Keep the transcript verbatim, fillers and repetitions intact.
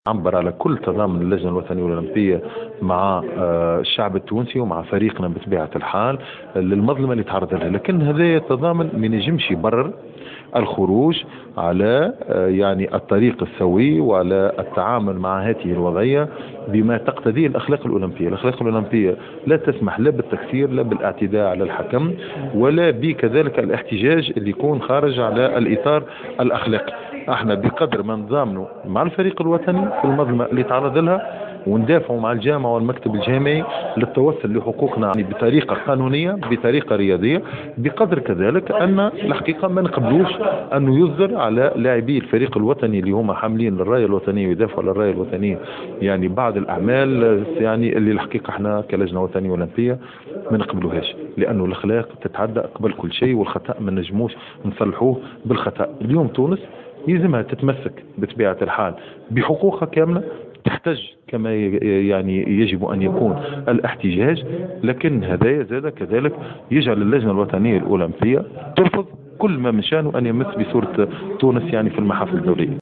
عبر على كل تضامن اللجنة الوطنية الأولمبية مع الشعب التونسي ومع فريقنا بطبيعة الحال للمظلمة اللي تعرض لها، لكن هذا التضامن ما ينجمش يبرر الخروج على يعني الطريق السوي وعلى التعامل مع هذه الوضعية بما تقتضيه الأخلاق الأولمبية. الأخلاق الأولمبية لا تسمح لا بالتكسير لا بالاعتداء على الحكم ولا بكذلك الاحتجاج اللي يكون خارج على الإطار الأخلاقي. احنا بقدر ما نضامنوا مع الفريق الوطني في المظلمة اللي تعرض لها وندافعوا مع الجامعة والمكتب الجامعي للتوصل لحقوقنا يعني بطريقة قانونية بطريقة رياضية، بقدر كذلك أن الحقيقة ما نقبلوش أنه يصدر على لاعبي الفريق الوطني اللي هم حاملين للراية الوطنية ويدافعوا على الراية الوطنية يعني بعض الأعمال يعني اللي الحقيقة احنا كلجنة وطنية أولمبية ما نقبلوهاش، لأنه الأخلاق تتعدى قبل كل شيء والخطأ ما نجموش نصلحوه بالخطأ. اليوم تونس يلزمها تتمسك بطبيعة الحال بحقوقها كاملة، تحتج كما يعني يجب أن يكون الاحتجاج، لكن هذا زاد كذلك يجعل اللجنة الوطنية الأولمبية ترفض كل ما من شأنه أن يمس بصورة تونس يعني في المحافل الدولية.